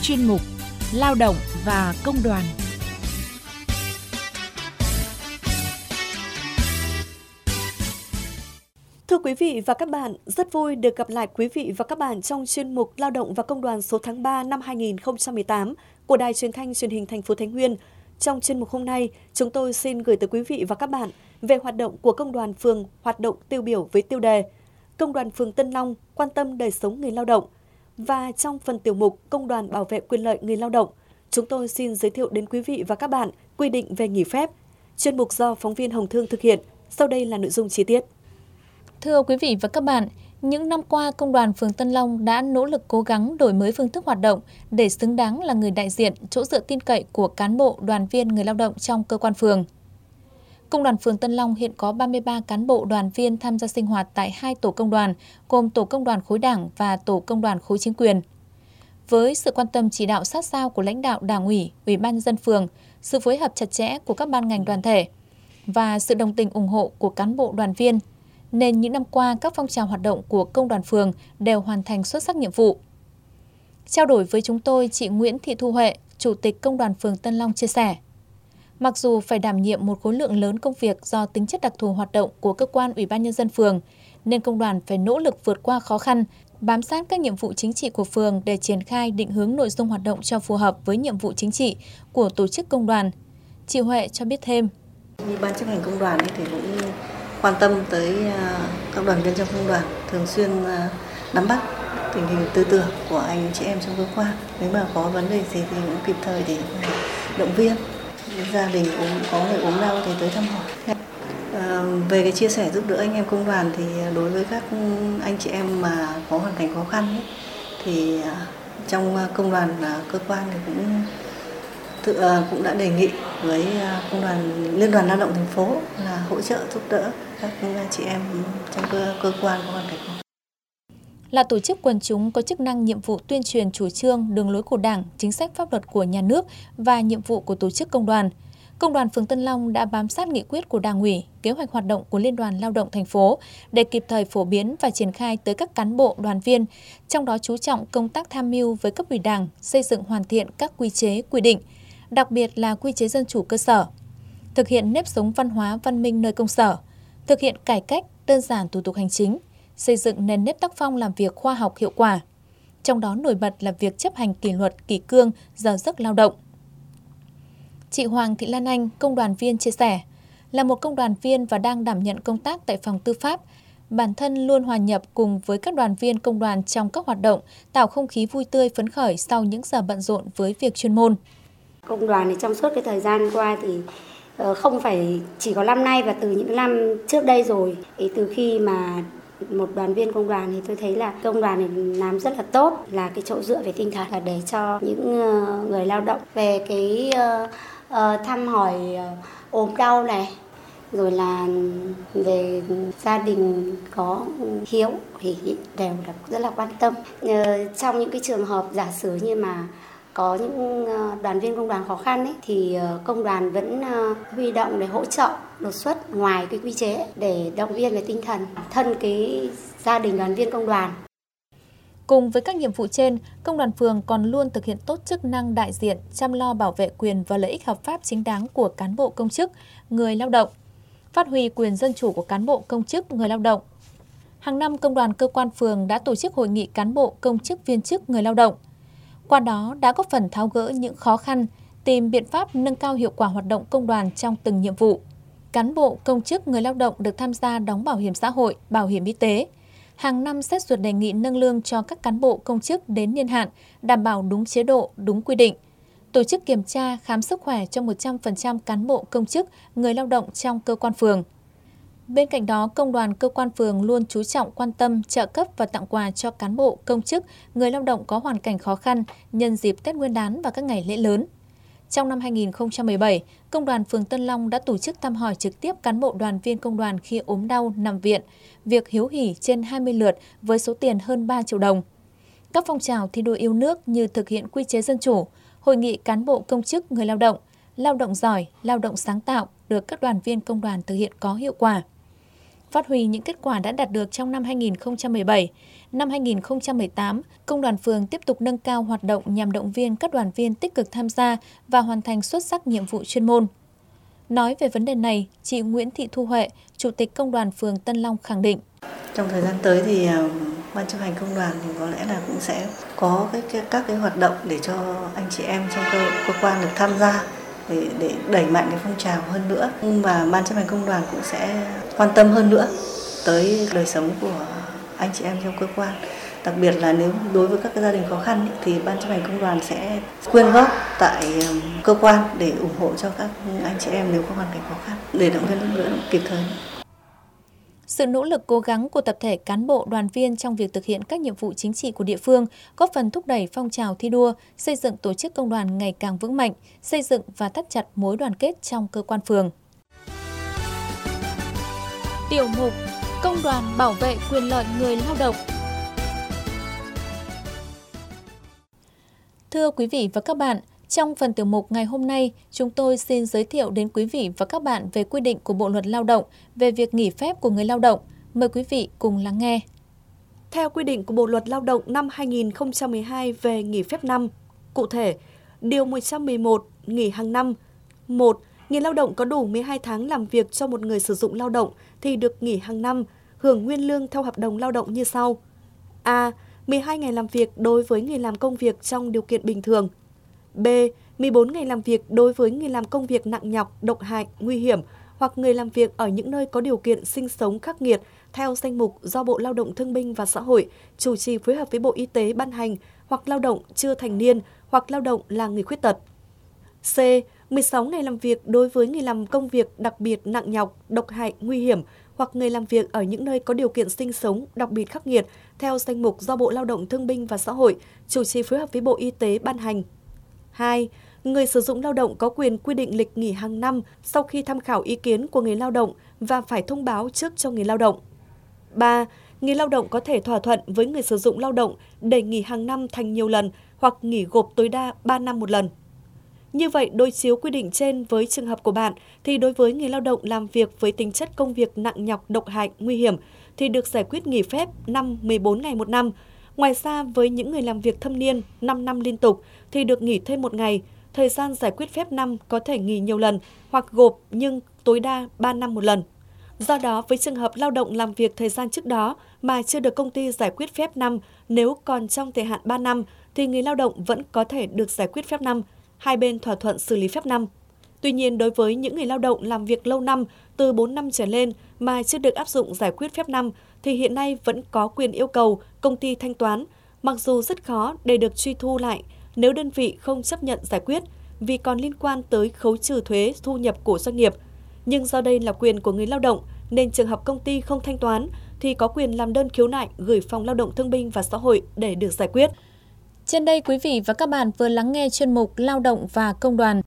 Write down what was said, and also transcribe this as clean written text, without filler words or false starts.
chuyên mục Lao động và Công đoàn. Thưa quý vị và các bạn, rất vui được gặp lại quý vị và các bạn trong chuyên mục Lao động và Công đoàn số tháng 3 năm 2018 của Đài Truyền thanh Truyền hình thành phố Thái Nguyên. Trong chuyên mục hôm nay, chúng tôi xin gửi tới quý vị và các bạn về hoạt động của Công đoàn phường, hoạt động tiêu biểu với tiêu đề Công đoàn phường Tân Long quan tâm đời sống người lao động. Và trong phần tiểu mục Công đoàn bảo vệ quyền lợi người lao động, chúng tôi xin giới thiệu đến quý vị và các bạn quy định về nghỉ phép. Chuyên mục do phóng viên Hồng Thương thực hiện. Sau đây là nội dung chi tiết. Thưa quý vị và các bạn, những năm qua, Công đoàn phường Tân Long đã nỗ lực cố gắng đổi mới phương thức hoạt động để xứng đáng là người đại diện, chỗ dựa tin cậy của cán bộ, đoàn viên, người lao động trong cơ quan phường. Công đoàn phường Tân Long hiện có 33 cán bộ đoàn viên tham gia sinh hoạt tại 2 tổ công đoàn, gồm tổ công đoàn khối đảng và tổ công đoàn khối chính quyền. Với sự quan tâm chỉ đạo sát sao của lãnh đạo Đảng ủy, Ủy ban nhân dân phường, sự phối hợp chặt chẽ của các ban ngành đoàn thể và sự đồng tình ủng hộ của cán bộ đoàn viên, nên những năm qua các phong trào hoạt động của công đoàn phường đều hoàn thành xuất sắc nhiệm vụ. Trao đổi với chúng tôi, chị Nguyễn Thị Thu Huệ, Chủ tịch Công đoàn phường Tân Long chia sẻ, mặc dù phải đảm nhiệm một khối lượng lớn công việc do tính chất đặc thù hoạt động của cơ quan Ủy ban nhân dân phường, nên công đoàn phải nỗ lực vượt qua khó khăn, bám sát các nhiệm vụ chính trị của phường để triển khai định hướng nội dung hoạt động cho phù hợp với nhiệm vụ chính trị của tổ chức công đoàn. Chị Huệ cho biết thêm. Như ban chấp hành công đoàn thì cũng quan tâm tới các đoàn viên trong công đoàn, thường xuyên nắm bắt tình hình tư tưởng của anh chị em trong cơ quan. Nếu mà có vấn đề gì thì cũng kịp thời để động viên. Gia đình có người ốm đau thì tới thăm hỏi. Về cái chia sẻ giúp đỡ anh em công đoàn thì đối với các anh chị em mà có hoàn cảnh khó khăn ấy, thì trong công đoàn cơ quan thì cũng đã đề nghị với công đoàn Liên đoàn Lao động thành phố là hỗ trợ giúp đỡ các chị em trong cơ quan có hoàn cảnh khó khăn. Là tổ chức quần chúng có chức năng nhiệm vụ tuyên truyền chủ trương, đường lối của Đảng, chính sách pháp luật của nhà nước và nhiệm vụ của tổ chức công đoàn. Công đoàn phường Tân Long đã bám sát nghị quyết của Đảng ủy, kế hoạch hoạt động của Liên đoàn Lao động thành phố để kịp thời phổ biến và triển khai tới các cán bộ, đoàn viên, trong đó chú trọng công tác tham mưu với cấp ủy Đảng, xây dựng hoàn thiện các quy chế, quy định, đặc biệt là quy chế dân chủ cơ sở, thực hiện nếp sống văn hóa văn minh nơi công sở, thực hiện cải cách, đơn giản thủ tục hành chính, xây dựng nền nếp tác phong làm việc khoa học hiệu quả. Trong đó nổi bật là việc chấp hành kỷ luật, kỷ cương, giờ giấc lao động. Chị Hoàng Thị Lan Anh, công đoàn viên chia sẻ, là một công đoàn viên và đang đảm nhận công tác tại phòng tư pháp, bản thân luôn hòa nhập cùng với các đoàn viên công đoàn trong các hoạt động, tạo không khí vui tươi phấn khởi sau những giờ bận rộn với việc chuyên môn. Công đoàn thì trong suốt cái thời gian qua thì không phải chỉ có năm nay và từ những năm trước đây rồi, thì từ khi mà một đoàn viên công đoàn thì tôi thấy là công đoàn này làm rất là tốt, là cái chỗ dựa về tinh thần là để cho những người lao động về cái thăm hỏi ốm đau này, rồi là về gia đình có hiếu thì đều là rất là quan tâm. Trong những cái trường hợp giả sử như mà có những đoàn viên công đoàn khó khăn ấy, thì công đoàn vẫn huy động để hỗ trợ đột xuất ngoài cái quy chế để động viên về tinh thần thân cái gia đình đoàn viên công đoàn. Cùng với các nhiệm vụ trên, công đoàn phường còn luôn thực hiện tốt chức năng đại diện, chăm lo bảo vệ quyền và lợi ích hợp pháp chính đáng của cán bộ công chức, người lao động, phát huy quyền dân chủ của cán bộ công chức, người lao động. Hàng năm, công đoàn cơ quan phường đã tổ chức hội nghị cán bộ công chức viên chức người lao động. Qua đó đã góp phần tháo gỡ những khó khăn, tìm biện pháp nâng cao hiệu quả hoạt động công đoàn trong từng nhiệm vụ. Cán bộ, công chức, người lao động được tham gia đóng bảo hiểm xã hội, bảo hiểm y tế. Hàng năm xét duyệt đề nghị nâng lương cho các cán bộ công chức đến niên hạn, đảm bảo đúng chế độ, đúng quy định. Tổ chức kiểm tra, khám sức khỏe cho 100% cán bộ công chức, người lao động trong cơ quan phường. Bên cạnh đó, công đoàn cơ quan phường luôn chú trọng quan tâm, trợ cấp và tặng quà cho cán bộ, công chức, người lao động có hoàn cảnh khó khăn nhân dịp Tết Nguyên đán và các ngày lễ lớn. Trong năm 2017, Công đoàn phường Tân Long đã tổ chức thăm hỏi trực tiếp cán bộ đoàn viên công đoàn khi ốm đau, nằm viện, việc hiếu hỉ trên 20 lượt với số tiền hơn 3 triệu đồng. Các phong trào thi đua yêu nước như thực hiện quy chế dân chủ, hội nghị cán bộ công chức, người lao động giỏi, lao động sáng tạo được các đoàn viên công đoàn thực hiện có hiệu quả. phát huy những kết quả đã đạt được trong năm 2017. Năm 2018, Công đoàn phường tiếp tục nâng cao hoạt động nhằm động viên các đoàn viên tích cực tham gia và hoàn thành xuất sắc nhiệm vụ chuyên môn. Nói về vấn đề này, chị Nguyễn Thị Thu Huệ, Chủ tịch Công đoàn phường Tân Long khẳng định. Trong thời gian tới thì Ban chấp hành công đoàn thì có lẽ là cũng sẽ có các cái hoạt động để cho anh chị em trong cơ quan được tham gia để đẩy mạnh cái phong trào hơn nữa. Nhưng mà Ban chấp hành công đoàn cũng sẽ quan tâm hơn nữa tới đời sống của anh chị em trong cơ quan. Đặc biệt là nếu đối với các gia đình khó khăn thì Ban chấp hành công đoàn sẽ quyên góp tại cơ quan để ủng hộ cho các anh chị em nếu có hoàn cảnh khó khăn, để động viên nữa kịp thời. Sự nỗ lực cố gắng của tập thể cán bộ đoàn viên trong việc thực hiện các nhiệm vụ chính trị của địa phương góp phần thúc đẩy phong trào thi đua, xây dựng tổ chức công đoàn ngày càng vững mạnh, xây dựng và thắt chặt mối đoàn kết trong cơ quan phường. Tiểu mục Công đoàn bảo vệ quyền lợi người lao động. Thưa quý vị và các bạn, trong phần tiểu mục ngày hôm nay, chúng tôi xin giới thiệu đến quý vị và các bạn về quy định của Bộ Luật Lao động về việc nghỉ phép của người lao động. Mời quý vị cùng lắng nghe. Theo quy định của Bộ Luật Lao động năm 2012 về nghỉ phép năm, cụ thể, Điều 111 nghỉ hàng năm. 1. Người lao động có đủ 12 tháng làm việc cho một người sử dụng lao động thì được nghỉ hàng năm, hưởng nguyên lương theo hợp đồng lao động như sau. A. 12 ngày làm việc đối với người làm công việc trong điều kiện bình thường. B. 14 ngày làm việc đối với người làm công việc nặng nhọc, độc hại, nguy hiểm hoặc người làm việc ở những nơi có điều kiện sinh sống khắc nghiệt theo danh mục do Bộ Lao động Thương binh và Xã hội chủ trì phối hợp với Bộ Y tế ban hành hoặc lao động chưa thành niên hoặc lao động là người khuyết tật. C. 16 ngày làm việc đối với người làm công việc đặc biệt nặng nhọc, độc hại, nguy hiểm hoặc người làm việc ở những nơi có điều kiện sinh sống đặc biệt khắc nghiệt theo danh mục do Bộ Lao động Thương binh và Xã hội chủ trì phối hợp với Bộ Y tế ban hành. 2. Người sử dụng lao động có quyền quy định lịch nghỉ hàng năm sau khi tham khảo ý kiến của người lao động và phải thông báo trước cho người lao động. 3. Người lao động có thể thỏa thuận với người sử dụng lao động để nghỉ hàng năm thành nhiều lần hoặc nghỉ gộp tối đa 3 năm một lần. Như vậy, đối chiếu quy định trên với trường hợp của bạn thì đối với người lao động làm việc với tính chất công việc nặng nhọc, độc hại, nguy hiểm thì được giải quyết nghỉ phép 14 ngày một năm. Ngoài ra, với những người làm việc thâm niên 5 năm liên tục thì được nghỉ thêm 1 ngày. Thời gian giải quyết phép năm có thể nghỉ nhiều lần hoặc gộp nhưng tối đa 3 năm một lần. Do đó, với trường hợp lao động làm việc thời gian trước đó mà chưa được công ty giải quyết phép năm, nếu còn trong thời hạn 3 năm thì người lao động vẫn có thể được giải quyết phép năm. Hai bên thỏa thuận xử lý phép năm. Tuy nhiên, đối với những người lao động làm việc lâu năm từ 4 năm trở lên mà chưa được áp dụng giải quyết phép năm thì hiện nay vẫn có quyền yêu cầu công ty thanh toán, mặc dù rất khó để được truy thu lại nếu đơn vị không chấp nhận giải quyết vì còn liên quan tới khấu trừ thuế thu nhập của doanh nghiệp. Nhưng do đây là quyền của người lao động nên trường hợp công ty không thanh toán thì có quyền làm đơn khiếu nại gửi Phòng Lao động Thương binh và Xã hội để được giải quyết. Trên đây, quý vị và các bạn vừa lắng nghe chuyên mục Lao động và Công đoàn.